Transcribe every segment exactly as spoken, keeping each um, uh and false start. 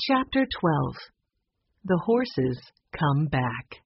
Chapter twelve. The Horses Come Back.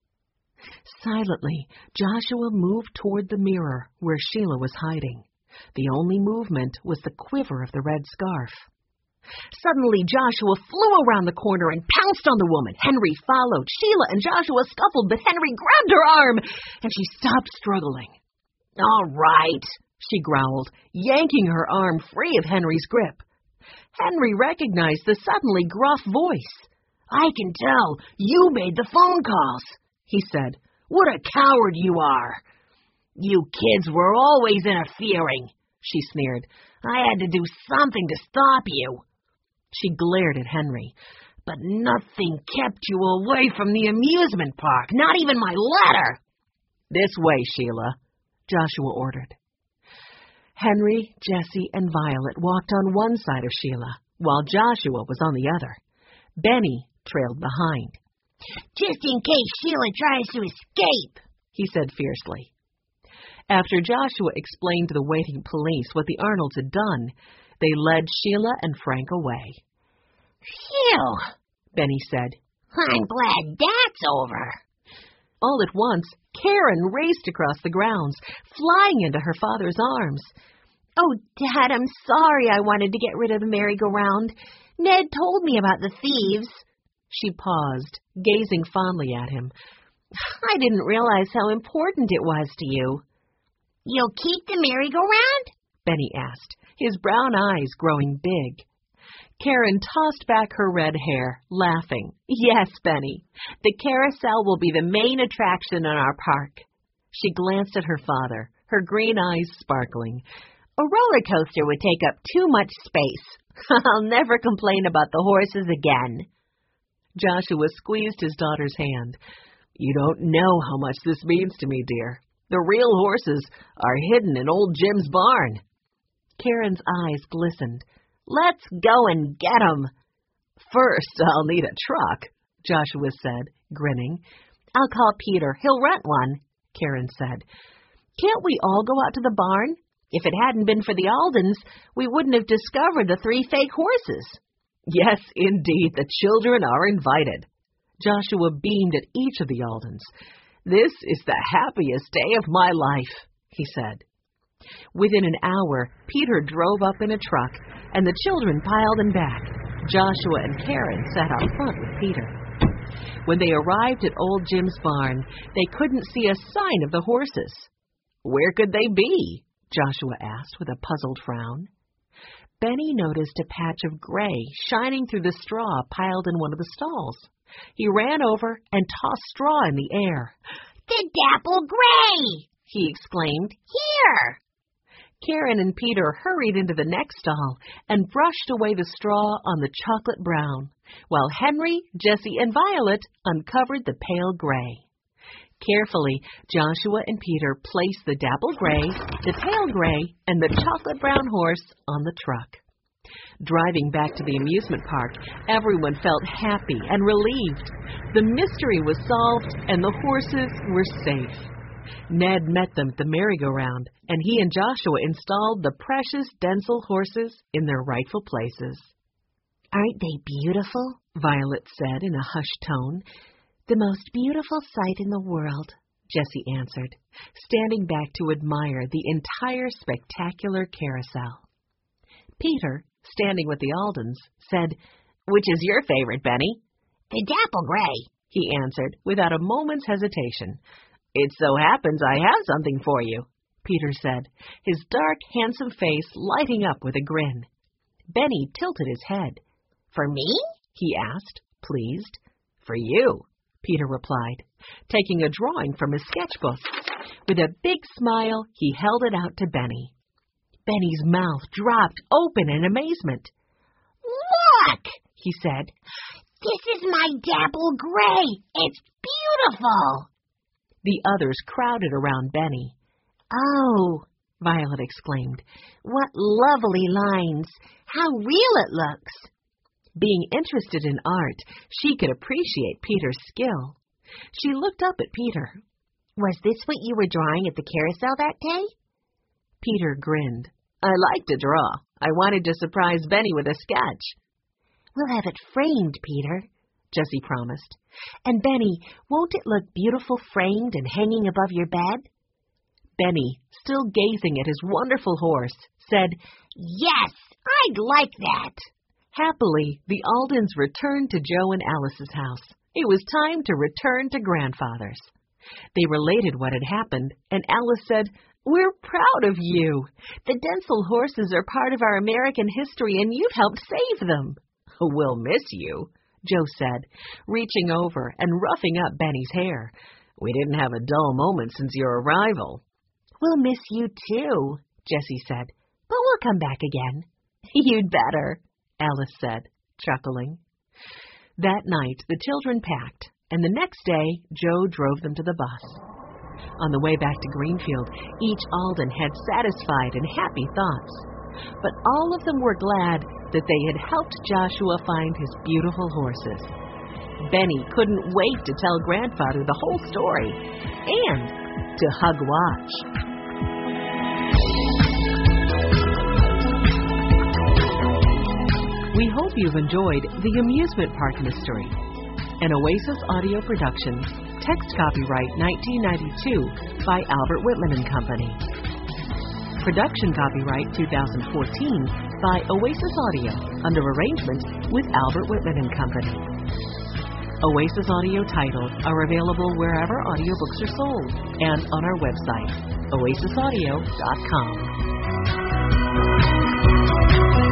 Silently, Joshua moved toward the mirror where Sheila was hiding. The only movement was the quiver of the red scarf. Suddenly, Joshua flew around the corner and pounced on the woman. Henry followed. Sheila and Joshua scuffled, but Henry grabbed her arm, and she stopped struggling. "All right," she growled, yanking her arm free of Henry's grip. Henry recognized the suddenly gruff voice. "I can tell you made the phone calls," he said. "What a coward you are." "You kids were always interfering," she sneered. "I had to do something to stop you." She glared at Henry. "But nothing kept you away from the amusement park, not even my letter." "This way, Sheila," Joshua ordered. Henry, Jessie, and Violet walked on one side of Sheila, while Joshua was on the other. Benny trailed behind. "Just in case Sheila tries to escape," he said fiercely. After Joshua explained to the waiting police what the Arnolds had done, they led Sheila and Frank away. "Phew," Benny said. "I'm glad that's over." All at once, Karen raced across the grounds, flying into her father's arms. "Oh, Dad, I'm sorry I wanted to get rid of the merry-go-round. Ned told me about the thieves." She paused, gazing fondly at him. "I didn't realize how important it was to you." "You'll keep the merry-go-round?" Benny asked, his brown eyes growing big. Karen tossed back her red hair, laughing. "Yes, Benny, the carousel will be the main attraction in our park." She glanced at her father, her green eyes sparkling. "A roller coaster would take up too much space. I'll never complain about the horses again." Joshua squeezed his daughter's hand. "You don't know how much this means to me, dear. The real horses are hidden in old Jim's barn." Karen's eyes glistened. "Let's go and get 'em." "First, I'll need a truck," Joshua said, grinning. "I'll call Peter. He'll rent one," Karen said. "Can't we all go out to the barn? If it hadn't been for the Aldens, we wouldn't have discovered the three fake horses." "Yes, indeed, the children are invited." Joshua beamed at each of the Aldens. "This is the happiest day of my life," he said. Within an hour, Peter drove up in a truck, and the children piled in back. Joshua and Karen sat out front with Peter. When they arrived at old Jim's barn, they couldn't see a sign of the horses. "Where could they be?" Joshua asked with a puzzled frown. Benny noticed a patch of gray shining through the straw piled in one of the stalls. He ran over and tossed straw in the air. "The dapple gray!" he exclaimed. "Here!" Karen and Peter hurried into the next stall and brushed away the straw on the chocolate brown, while Henry, Jessie, and Violet uncovered the pale gray. Carefully, Joshua and Peter placed the dapple gray, the pale gray, and the chocolate brown horse on the truck. Driving back to the amusement park, everyone felt happy and relieved. The mystery was solved, and the horses were safe. Ned met them at the merry-go-round, and he and Joshua installed the precious Densel horses in their rightful places. "Aren't they beautiful?" Violet said in a hushed tone. "The most beautiful sight in the world," Jessie answered, standing back to admire the entire spectacular carousel. Peter, standing with the Aldens, said, "Which is your favorite, Benny?" "The dapple gray," he answered without a moment's hesitation. "It so happens I have something for you," Peter said, his dark, handsome face lighting up with a grin. Benny tilted his head. "For me?" he asked, pleased. "For you," Peter replied, taking a drawing from his sketchbook. With a big smile, he held it out to Benny. Benny's mouth dropped open in amazement. "Look!" he said. "This is my dapple gray. It's beautiful!" The others crowded around Benny. "Oh," Violet exclaimed, "what lovely lines! How real it looks!" Being interested in art, she could appreciate Peter's skill. She looked up at Peter. "Was this what you were drawing at the carousel that day?" Peter grinned. "I like to draw. I wanted to surprise Benny with a sketch." We'll have it framed, Peter, Jessie promised. And Benny, won't it look beautiful framed and hanging above your bed? Benny, still gazing at his wonderful horse, said, Yes, I'd like that. Happily, the Aldens returned to Joe and Alice's house. It was time to return to Grandfather's. They related what had happened, and Alice said, We're proud of you. The Densel horses are part of our American history, and you've helped save them. We'll miss you, Joe said, reaching over and roughing up Benny's hair. We didn't have a dull moment since your arrival. We'll miss you too, Jessie said, but we'll come back again. You'd better, Alice said, chuckling. That night, the children packed, and the next day, Joe drove them to the bus. On the way back to Greenfield, each Alden had satisfied and happy thoughts, but all of them were glad that they had helped Joshua find his beautiful horses. Benny couldn't wait to tell Grandfather the whole story and to hug Watch. We hope you've enjoyed The Amusement Park Mystery, an Oasis audio production, text copyright nineteen ninety-two by Albert Whitman and Company. Production copyright two thousand fourteen by Oasis Audio under arrangement with Albert Whitman and Company. Oasis Audio titles are available wherever audiobooks are sold and on our website, oasis audio dot com.